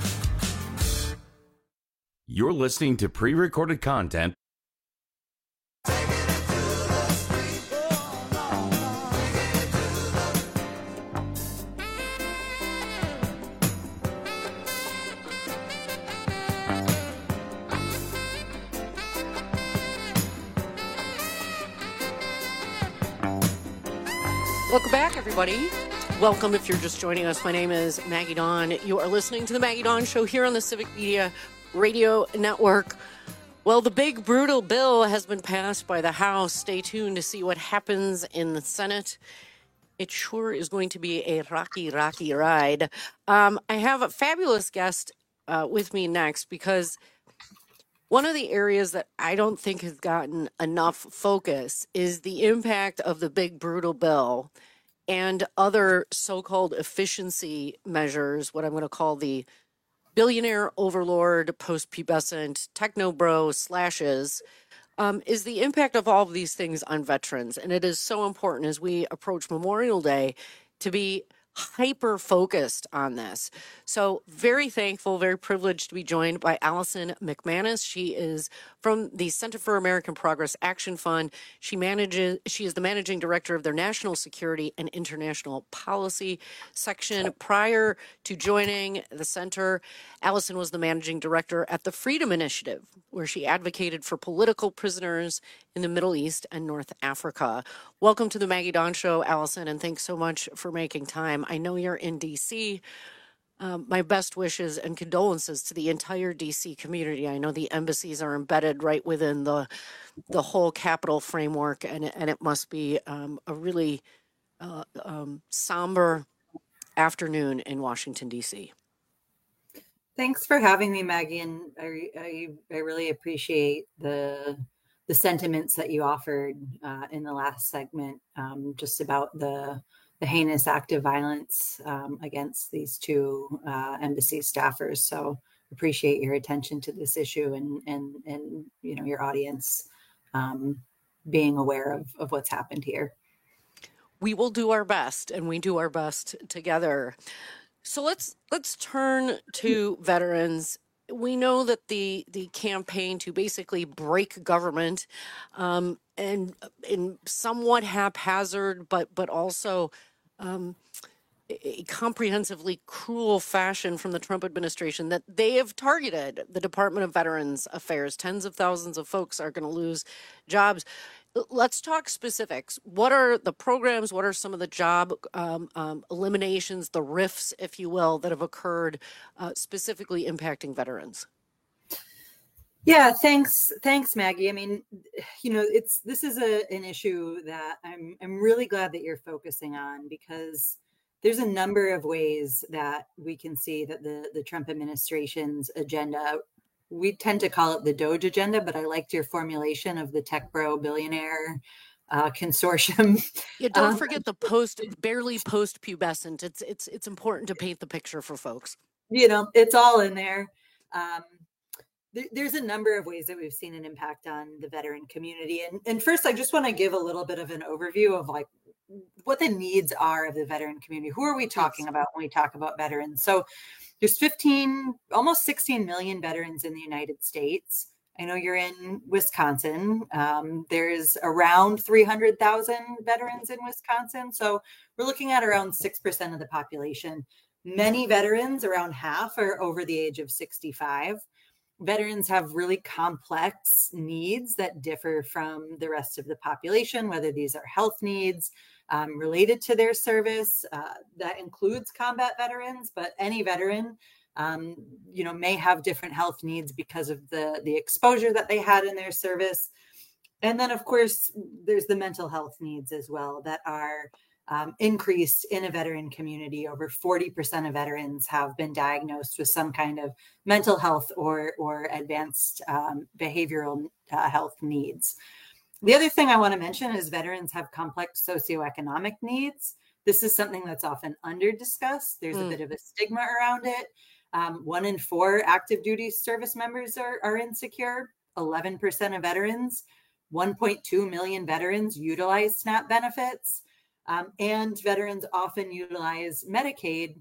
You're listening to pre-recorded content. Welcome back, everybody. Welcome if you're just joining us. My name is Maggie Dawn. You are listening to the Maggie Dawn Show here on the Civic Media Radio Network. Well, the big, brutal bill has been passed by the House. Stay tuned to see what happens in the Senate. It sure is going to be a rocky, rocky ride. Um, I have a fabulous guest uh, with me next because one of the areas that I don't think has gotten enough focus is the impact of the big, brutal bill and other so-called efficiency measures, what I'm going to call the billionaire overlord, post-pubescent, techno-bro slashes, um, is the impact of all of these things on veterans. And it is so important as we approach Memorial Day to be hyper focused on this. So very thankful, very privileged to be joined by Allison McManus. She is from the Center for American Progress Action Fund. She manages, she is the managing director of their National Security and International Policy section. Prior to joining the center, Allison was the managing director at the Freedom Initiative, where she advocated for political prisoners in the Middle East and North Africa. Welcome to the Maggie Dawn Show, Allison, and thanks so much for making time. I know you're in D C. Um, my best wishes and condolences to the entire D C community. I know the embassies are embedded right within the the whole Capitol framework, and it, and it must be um, a really uh, um, somber afternoon in Washington, D C. Thanks for having me, Maggie, and I, I, I really appreciate the the sentiments that you offered uh, in the last segment, um, just about the the heinous act of violence um, against these two uh, embassy staffers. So appreciate your attention to this issue and and and you know your audience um, being aware of of what's happened here. We will do our best, and we do our best together. So let's let's turn to veterans. We know that the the campaign to basically break government um, and in somewhat haphazard, but but also um, a comprehensively cruel fashion from the Trump administration, that they have targeted the Department of Veterans Affairs. Tens of thousands of folks are going to lose jobs. Let's talk specifics. What are the programs? What are some of the job um, um, eliminations, the rifts, if you will, that have occurred uh, specifically impacting veterans? Yeah, thanks, thanks, Maggie. I mean, you know, it's this is a, an issue that I'm I'm really glad that you're focusing on, because there's a number of ways that we can see that the the Trump administration's agenda, we tend to call it the Doge agenda, but I liked your formulation of the tech bro billionaire uh, consortium. Yeah, don't um, forget the post, barely post-pubescent. It's it's it's important to paint the picture for folks. You know, it's all in there. Um, there. There's a number of ways that we've seen an impact on the veteran community. And, and first, I just want to give a little bit of an overview of like what the needs are of the veteran community. Who are we talking about when we talk about veterans? So there's fifteen, almost sixteen million veterans in the United States. I know you're in Wisconsin. Um, there's around three hundred thousand veterans in Wisconsin. So we're looking at around six percent of the population. Many veterans, around half, are over the age of sixty-five. Veterans have really complex needs that differ from the rest of the population, whether these are health needs um, related to their service. Uh, that includes combat veterans, but any veteran um, you know, may have different health needs because of the, the exposure that they had in their service. And then, of course, there's the mental health needs as well that are um, increased in a veteran community. Over forty percent of veterans have been diagnosed with some kind of mental health or, or advanced um, behavioral uh, health needs. The other thing I want to mention is veterans have complex socioeconomic needs. This is something that's often under-discussed. There's mm. a bit of a stigma around it. Um, one in four active duty service members are, are insecure. eleven percent of veterans, one point two million veterans utilize SNAP benefits. Um, and veterans often utilize Medicaid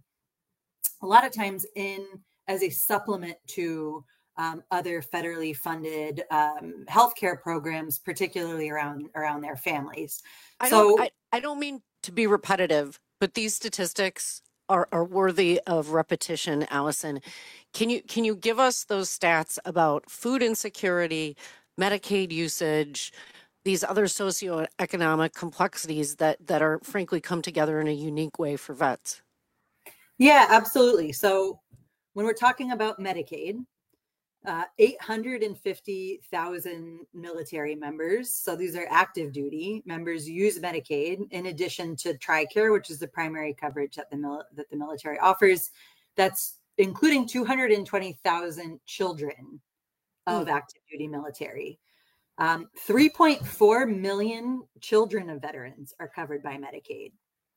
a lot of times in as a supplement to um, other federally funded um, healthcare programs, particularly around around their families. I so don't, I, I don't mean to be repetitive, but these statistics are, are worthy of repetition, Allison. Can you can you give us those stats about food insecurity, Medicaid usage, these other socioeconomic complexities that, that are frankly come together in a unique way for vets? Yeah, absolutely. So when we're talking about Medicaid, uh, eight hundred fifty thousand military members, so these are active duty members, use Medicaid in addition to TRICARE, which is the primary coverage that the, mil- that the military offers. That's including two hundred twenty thousand children of mm. active duty military. Um, three point four million children of veterans are covered by Medicaid.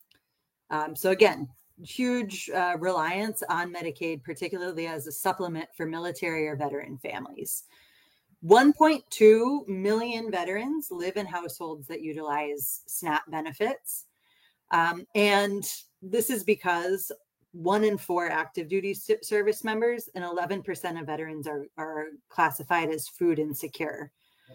Um, so again, huge uh, reliance on Medicaid, particularly as a supplement for military or veteran families. one point two million veterans live in households that utilize SNAP benefits. Um, and this is because one in four active duty service members and eleven percent of veterans are, are classified as food insecure.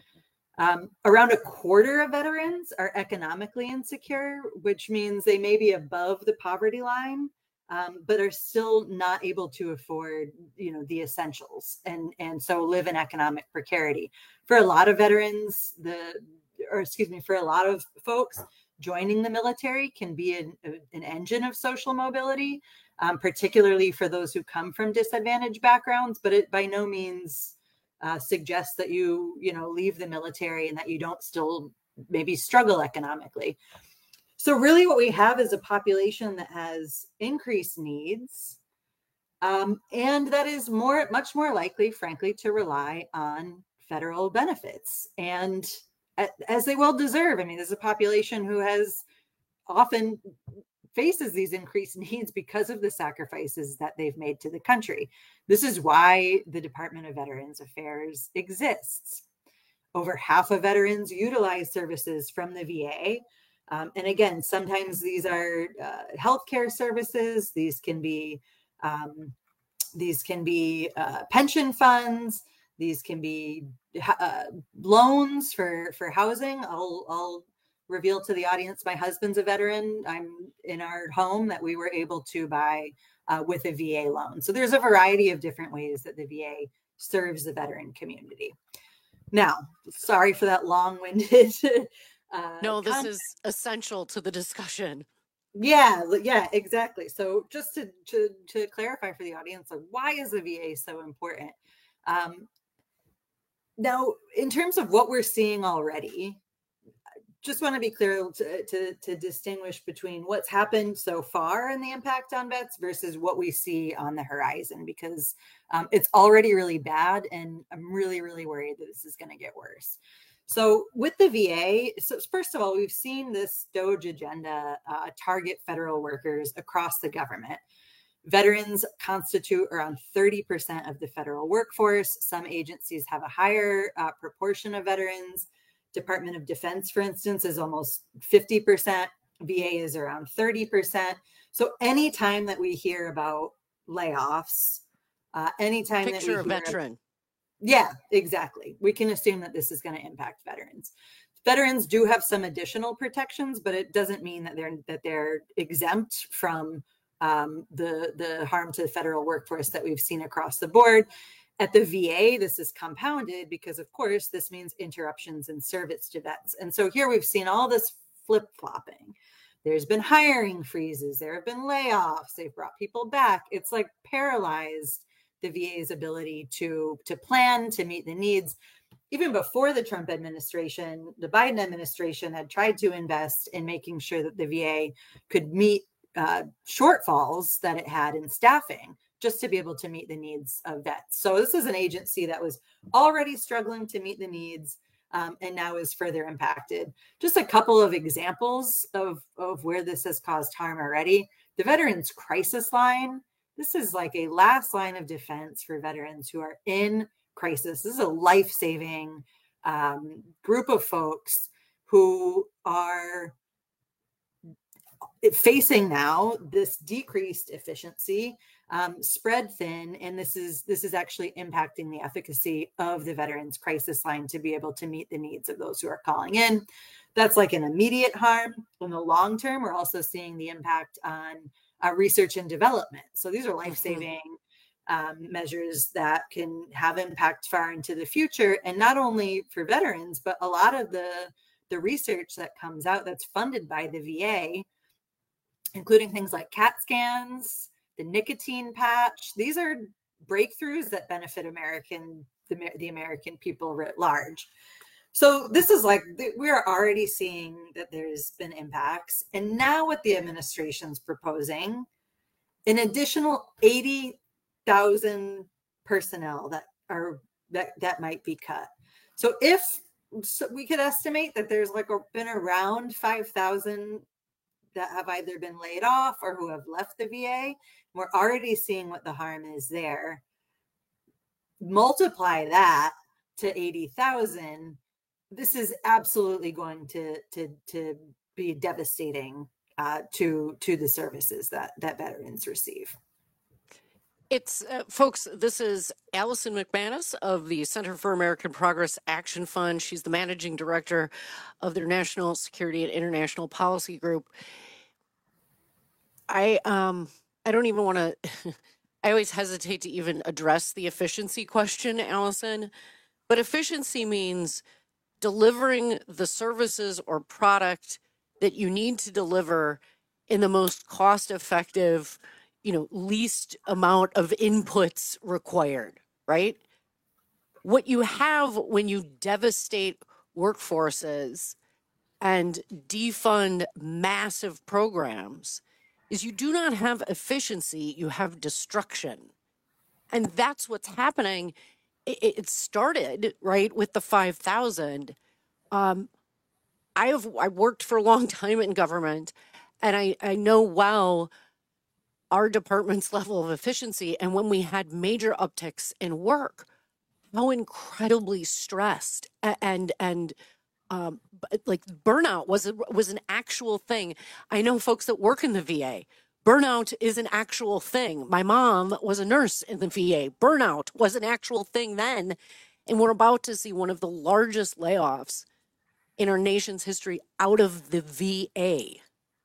Um, around a quarter of veterans are economically insecure, which means they may be above the poverty line, um, but are still not able to afford, you know, the essentials, and and so live in economic precarity. For a lot of veterans, the or excuse me, for a lot of folks, joining the military can be an, an engine of social mobility, um, particularly for those who come from disadvantaged backgrounds. But it by no means Uh, suggests that you, you know, leave the military and that you don't still maybe struggle economically. So really what we have is a population that has increased needs um, and that is more, much more likely, frankly, to rely on federal benefits, and as they well deserve. I mean, there's a population who has often faces these increased needs because of the sacrifices that they've made to the country. This is why the Department of Veterans Affairs exists. Over half of veterans utilize services from the V A. Um, and again, sometimes these are uh, healthcare services. These can be um, these can be uh, pension funds. These can be uh, loans for for housing. I'll I'll reveal to the audience, my husband's a veteran. I'm in our home that we were able to buy uh, with a V A loan. So there's a variety of different ways that the V A serves the veteran community. Now, sorry for that long-winded. Uh, no, this content. is essential to the discussion. Yeah, yeah, exactly. So just to, to, to clarify for the audience, like, why is the V A so important? Um, now, in terms of what we're seeing already, just want to be clear to, to, to distinguish between what's happened so far and the impact on vets versus what we see on the horizon, because um, it's already really bad. And I'm really, really worried that this is going to get worse. So with the V A, so first of all, we've seen this DOGE agenda uh, target federal workers across the government. Veterans constitute around thirty percent of the federal workforce. Some agencies have a higher uh, proportion of veterans. Department of Defense, for instance, is almost fifty percent. V A is around thirty percent. So anytime that we hear about layoffs, uh, anytime Picture that we a hear veteran. Of, yeah, exactly. We can assume that this is going to impact veterans. Veterans do have some additional protections, but it doesn't mean that they're that they're exempt from um, the the harm to the federal workforce that we've seen across the board. At the V A, this is compounded because, of course, this means interruptions in service to vets. And so here we've seen all this flip-flopping. There's been hiring freezes. There have been layoffs. They've brought people back. It's like paralyzed the V A's ability to, to plan, to meet the needs. Even before the Trump administration, the Biden administration had tried to invest in making sure that the V A could meet uh, shortfalls that it had in staffing, just to be able to meet the needs of vets. So this is an agency that was already struggling to meet the needs, um, and now is further impacted. Just a couple of examples of, of where this has caused harm already. The Veterans Crisis Line, this is like a last line of defense for veterans who are in crisis. This is a life-saving um, group of folks who are facing now this decreased efficiency, um, spread thin, and this is this is actually impacting the efficacy of the Veterans Crisis Line to be able to meet the needs of those who are calling in. That's like an immediate harm. In the long term, we're also seeing the impact on uh, research and development. So these are life-saving Um, measures that can have impact far into the future, and not only for veterans, but a lot of the the research that comes out that's funded by the V A, including things like CAT scans, the nicotine patch. These are breakthroughs that benefit American the, the American people writ large. So this is like, we're already seeing that there's been impacts, and now what the administration's proposing, an additional eighty thousand personnel that are that that might be cut. So if so we could estimate that there's like a, been around five thousand that have either been laid off or who have left the V A. We're already seeing what the harm is there. Multiply that to eighty thousand. This is absolutely going to to to be devastating uh, to to the services that that veterans receive. It's, uh, folks, this is Allison McManus of the Center for American Progress Action Fund. She's the managing director of their National Security and International Policy Group. I um I don't even want to, I always hesitate to even address the efficiency question, Allison, but efficiency means delivering the services or product that you need to deliver in the most cost-effective, you know, least amount of inputs required, right? What you have when you devastate workforces and defund massive programs is you do not have efficiency, you have destruction. And that's what's happening. It, it started, right, with the five thousand. Um, I have I worked for a long time in government, and I, I know well our department's level of efficiency. And when we had major upticks in work, how incredibly stressed and and um, like burnout was a, was an actual thing. I know folks that work in the V A. Burnout is an actual thing. My mom was a nurse in the V A. Burnout was an actual thing then. And we're about to see one of the largest layoffs in our nation's history out of the V A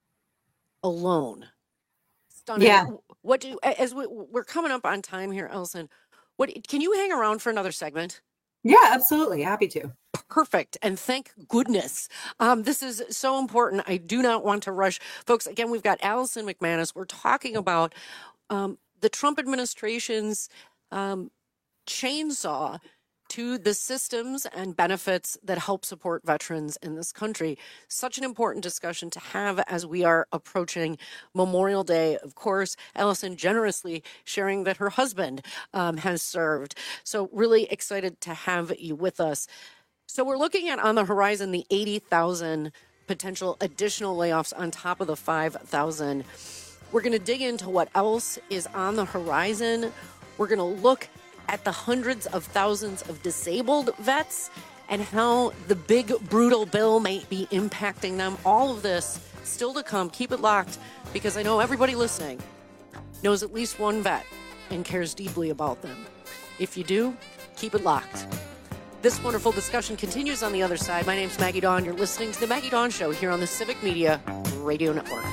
alone. Stunning. Yeah. What do as we, we're coming up on time here, Allison? What can you hang around for another segment? Yeah, absolutely. Happy to. Perfect. And thank goodness. Um, this is so important. I do not want to rush. Folks, again, we've got Allison McManus. We're talking about um, the Trump administration's um, chainsaw to the systems and benefits that help support veterans in this country. Such an important discussion to have as we are approaching Memorial Day. Of course, Allison generously sharing that her husband um, has served. So really excited to have you with us. So we're looking at on the horizon the eighty thousand potential additional layoffs on top of the five thousand. We're going to dig into what else is on the horizon. We're going to look at the hundreds of thousands of disabled vets and how the big, brutal bill may be impacting them. All of this still to come. Keep it locked, because I know everybody listening knows at least one vet and cares deeply about them. If you do, keep it locked. This wonderful discussion continues on the other side. My name's Maggie Dawn. You're listening to The Maggie Dawn Show here on the Civic Media Radio Network.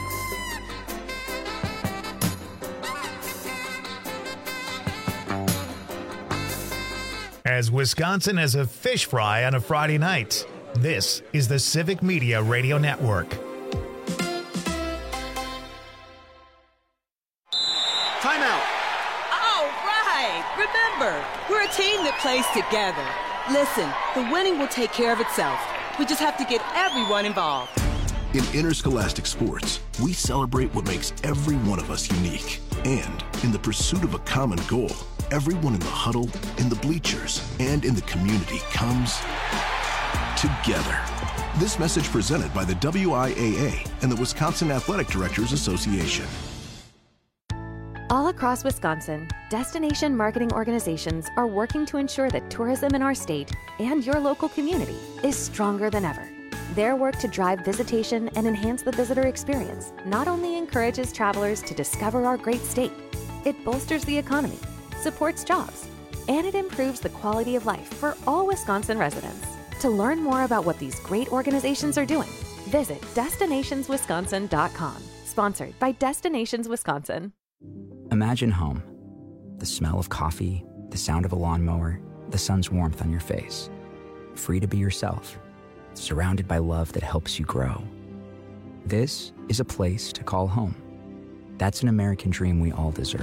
As Wisconsin as a fish fry on a Friday night, this is the Civic Media Radio Network. Timeout. All right. Remember, we're a team that plays together. Listen, the winning will take care of itself. We just have to get everyone involved. In interscholastic sports, we celebrate what makes every one of us unique. And in the pursuit of a common goal, everyone in the huddle, in the bleachers, and in the community comes together. This message presented by the W I A A and the Wisconsin Athletic Directors Association. All across Wisconsin, destination marketing organizations are working to ensure that tourism in our state and your local community is stronger than ever. Their work to drive visitation and enhance the visitor experience not only encourages travelers to discover our great state, it bolsters the economy, supports jobs, and it improves the quality of life for all Wisconsin residents. To learn more about what these great organizations are doing, visit destinations wisconsin dot com. Sponsored by Destinations Wisconsin. Imagine home. The smell of coffee, the sound of a lawnmower, the sun's warmth on your face. Free to be yourself, surrounded by love that helps you grow. This is a place to call home. That's an American dream we all deserve.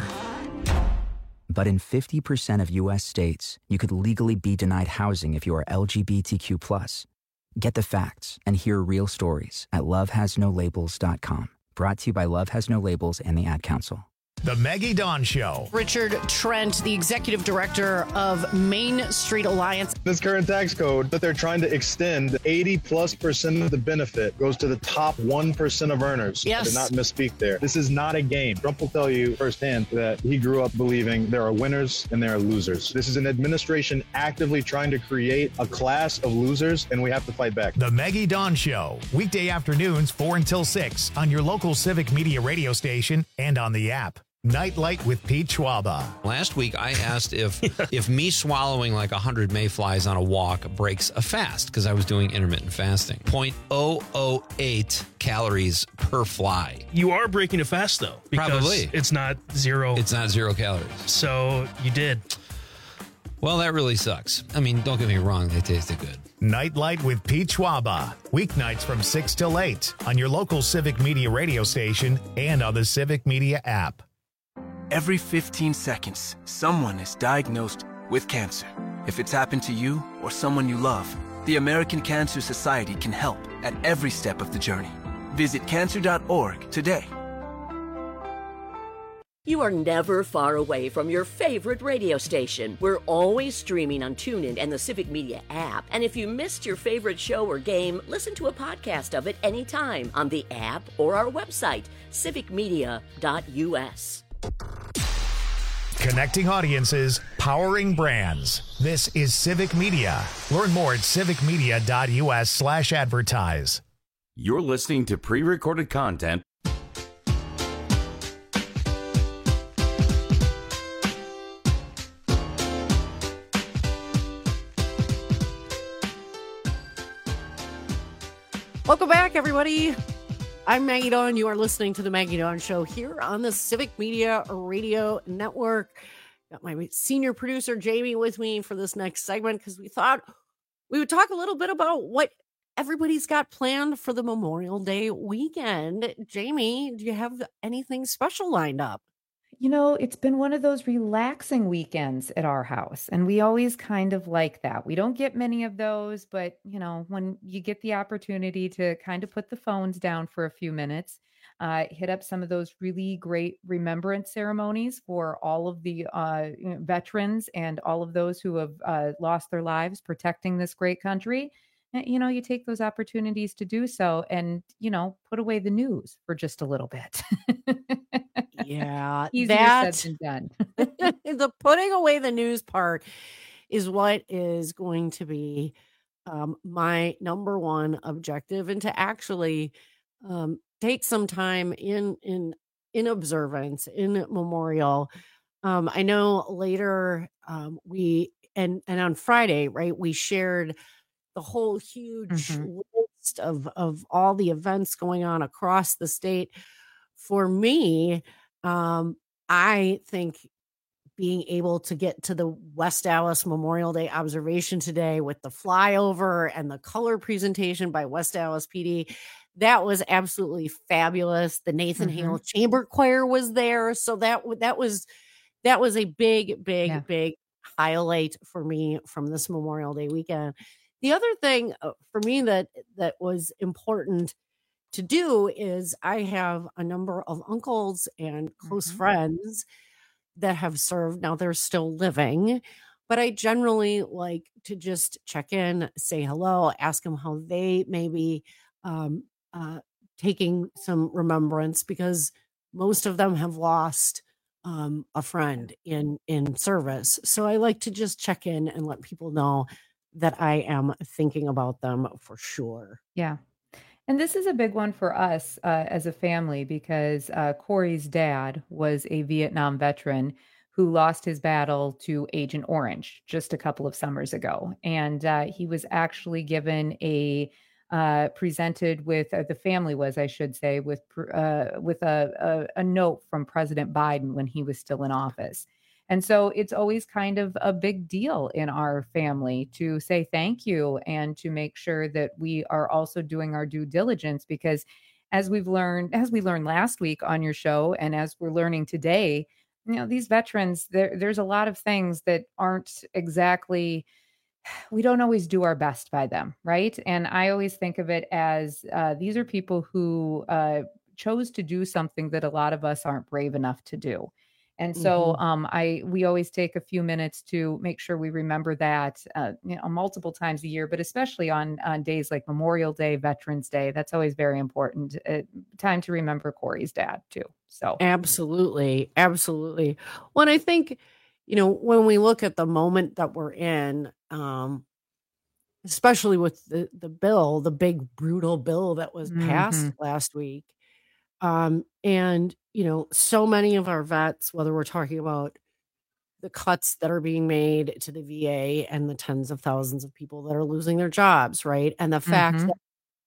But in fifty percent of U S states, you could legally be denied housing if you are L G B T Q plus. Get the facts and hear real stories at love has no labels dot com. Brought to you by Love Has No Labels and the Ad Council. The Maggie Dawn Show. Richard Trent, the executive director of Main Street Alliance. This current tax code that they're trying to extend, eighty plus percent of the benefit goes to the top one percent of earners. Yes. I did not misspeak there. This is not a game. Trump will tell you firsthand that he grew up believing there are winners and there are losers. This is an administration actively trying to create a class of losers, and we have to fight back. The Maggie Dawn Show. Weekday afternoons, four until six on your local Civic Media radio station and on the app. Nightlight with Pete Schwaba. Last week, I asked if if me swallowing like one hundred mayflies on a walk breaks a fast, because I was doing intermittent fasting. zero point zero zero eight calories per fly. You are breaking a fast, though. Because Probably. It's not zero. It's not zero calories. So you did. Well, that really sucks. I mean, don't get me wrong. They tasted good. Nightlight with Pete Schwaba. Weeknights from six till eight on your local Civic Media radio station and on the Civic Media app. Every fifteen seconds, someone is diagnosed with cancer. If it's happened to you or someone you love, the American Cancer Society can help at every step of the journey. Visit cancer dot org today. You are never far away from your favorite radio station. We're always streaming on TuneIn and the Civic Media app. And if you missed your favorite show or game, listen to a podcast of it anytime on the app or our website, civic media dot u s. Connecting audiences, powering brands. This is Civic Media. Learn more at civic media dot u s slash advertise. You're listening to pre-recorded content. Welcome back, everybody. I'm Maggie Dawn. You are listening to the Maggie Dawn Show here on the Civic Media Radio Network. Got my senior producer, Jamie, with me for this next segment because we thought we would talk a little bit about what everybody's got planned for the Memorial Day weekend. Jamie, do you have anything special lined up? You know, it's been one of those relaxing weekends at our house, and we always kind of like that. We don't get many of those, but, you know, when you get the opportunity to kind of put the phones down for a few minutes, uh, hit up some of those really great remembrance ceremonies for all of the uh, you know, veterans and all of those who have uh, lost their lives protecting this great country. You know, you take those opportunities to do so and, you know, put away the news for just a little bit. Yeah, Easier that, said than done. The putting away the news part is what is going to be um, my number one objective, and to actually um, take some time in in in observance, in memorial. Um, I know later um, we and and on Friday, right, we shared the whole huge mm-hmm. list of of all the events going on across the state. For me, um, I think being able to get to the West Allis Memorial Day observation today with the flyover and the color presentation by West Allis P D, that was absolutely fabulous. The Nathan Mhm. Hale Chamber Choir was there, so that w- that was that was a big, big, Yeah. big highlight for me from this Memorial Day weekend. The other thing uh, for me that that was important to do is I have a number of uncles and close Mhm. friends that have served. Now they're still living, but I generally like to just check in, say hello, ask them how they may be um, uh, taking some remembrance, because most of them have lost um, a friend in in service. So I like to just check in and let people know that I am thinking about them for sure. Yeah. And this is a big one for us uh, as a family because uh, Corey's dad was a Vietnam veteran who lost his battle to Agent Orange just a couple of summers ago. And uh, he was actually given a uh, presented with uh, the family was, I should say, with pr- uh, with a, a a note from President Biden when he was still in office. And so it's always kind of a big deal in our family to say thank you and to make sure that we are also doing our due diligence because as we've learned, as we learned last week on your show, and as we're learning today, you know, these veterans, there, there's a lot of things that aren't exactly, we don't always do our best by them, right? And I always think of it as uh, these are people who uh, chose to do something that a lot of us aren't brave enough to do. And so Mhm. um, I we always take a few minutes to make sure we remember that uh, you know multiple times a year, but especially on on days like Memorial Day, Veterans Day. That's always very important. Uh, time to remember Corey's dad too. So Absolutely. Absolutely. When I think, you know, when we look at the moment that we're in, um, especially with the, the bill, the big brutal bill that was passed mhm, last week. Um, and, you know, so many of our vets, whether we're talking about the cuts that are being made to the V A and the tens of thousands of people that are losing their jobs, right? And the fact that mhm,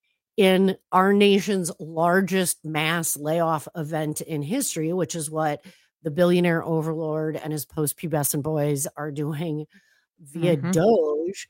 in our nation's largest mass layoff event in history, which is what the billionaire overlord and his post-pubescent boys are doing via mhm. Doge,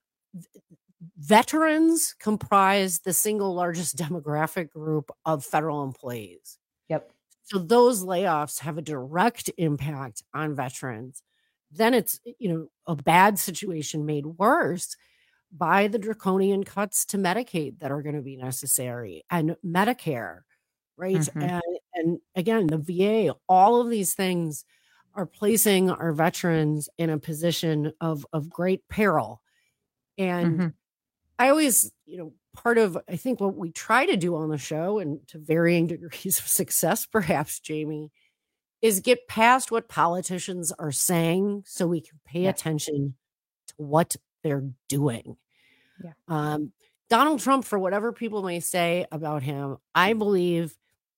veterans comprise the single largest demographic group of federal employees. Yep. So those layoffs have a direct impact on veterans. Then it's, you know, a bad situation made worse by the draconian cuts to Medicaid that are going to be necessary and Medicare, right? Mhm, And and again, the V A, all of these things are placing our veterans in a position of of great peril. And mhm. I always, you know, part of I think what we try to do on the show, and to varying degrees of success, perhaps, Jamie, is get past what politicians are saying so we can pay Yeah. attention to what they're doing. Yeah. Um, Donald Trump, for whatever people may say about him, I believe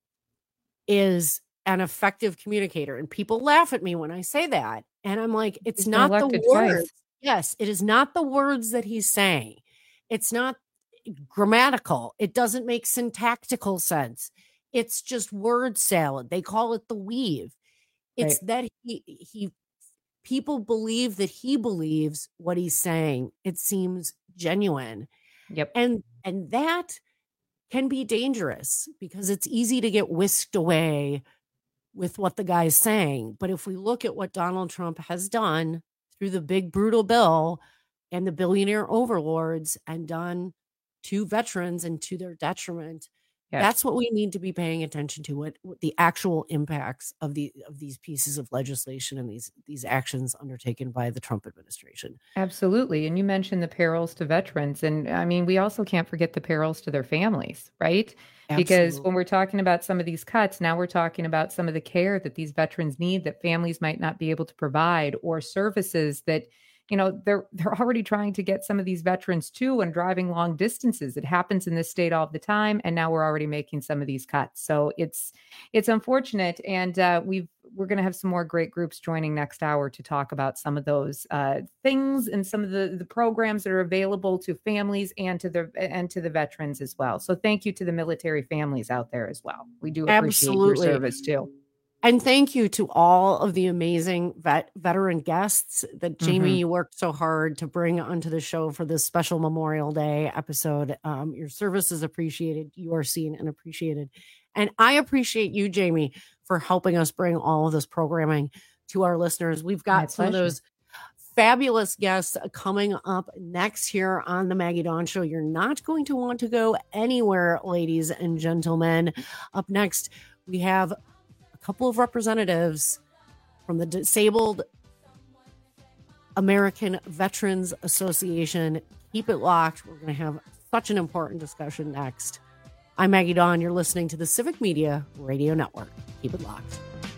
is an effective communicator. And people laugh at me when I say that. And I'm like, it's He's been not the elected words. twice. Yes, it is not the words that he's saying. It's not grammatical. It doesn't make syntactical sense. It's just word salad. They call it the weave. It's Right. that he he people believe that he believes what he's saying. It seems genuine. Yep. And and that can be dangerous because it's easy to get whisked away with what the guy's saying. But if we look at what Donald Trump has done through the big brutal bill and the billionaire overlords and done to veterans and to their detriment, Yes. that's what we need to be paying attention to, what, what the actual impacts of the of these pieces of legislation and these these actions undertaken by the Trump administration. Absolutely. And you mentioned the perils to veterans. And I mean, we also can't forget the perils to their families, right? Because Absolutely. when we're talking about some of these cuts, now we're talking about some of the care that these veterans need that families might not be able to provide, or services that, you know, they're they're already trying to get some of these veterans to and driving long distances. It happens in this state all the time. And now we're already making some of these cuts. So it's it's unfortunate. And uh, we've we're going to have some more great groups joining next hour to talk about some of those uh, things and some of the, the programs that are available to families and to the and to the veterans as well. So thank you to the military families out there as well. We do appreciate your Absolutely. service too. And thank you to all of the amazing vet, veteran guests that Jamie, Mhm. you worked so hard to bring onto the show for this special Memorial Day episode. Um, your service is appreciated. You are seen and appreciated. And I appreciate you, Jamie, for helping us bring all of this programming to our listeners. We've got My some of pleasure. those fabulous guests coming up next here on the Maggie Dawn Show. You're not going to want to go anywhere, ladies and gentlemen. Up next, we have a couple of representatives from the Disabled American Veterans Association. Keep it locked. We're going to have such an important discussion next. I'm Maggie Dawn. You're listening to the Civic Media Radio Network. Keep it locked.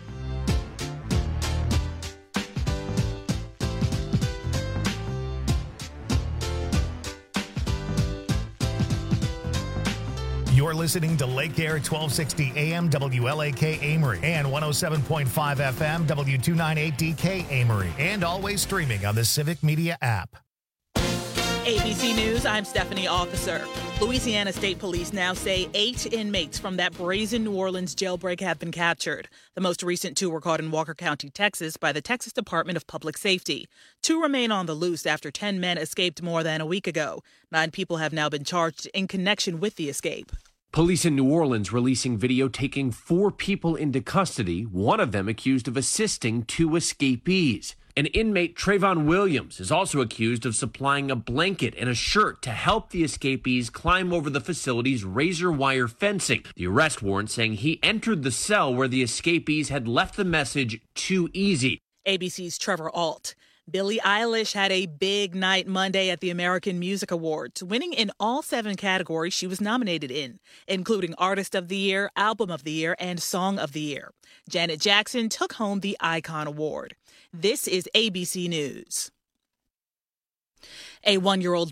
You're listening to Lake Air twelve sixty A M W L A K Amory and one oh seven point five F M W two ninety-eight D K Amory, and always streaming on the Civic Media app. A B C News, I'm Stephanie Officer. Louisiana State Police now say eight inmates from that brazen New Orleans jailbreak have been captured. The most recent two were caught in Walker County, Texas by the Texas Department of Public Safety. Two remain on the loose after ten men escaped more than a week ago. Nine people have now been charged in connection with the escape. Police in New Orleans releasing video taking four people into custody, one of them accused of assisting two escapees. An inmate, Trayvon Williams, is also accused of supplying a blanket and a shirt to help the escapees climb over the facility's razor wire fencing. The arrest warrant saying he entered the cell where the escapees had left the message too easy. A B C's Trevor Ault. Billie Eilish had a big night Monday at the American Music Awards, winning in all seven categories she was nominated in, including Artist of the Year, Album of the Year, and Song of the Year. Janet Jackson took home the Icon Award. This is A B C News. A one-year-old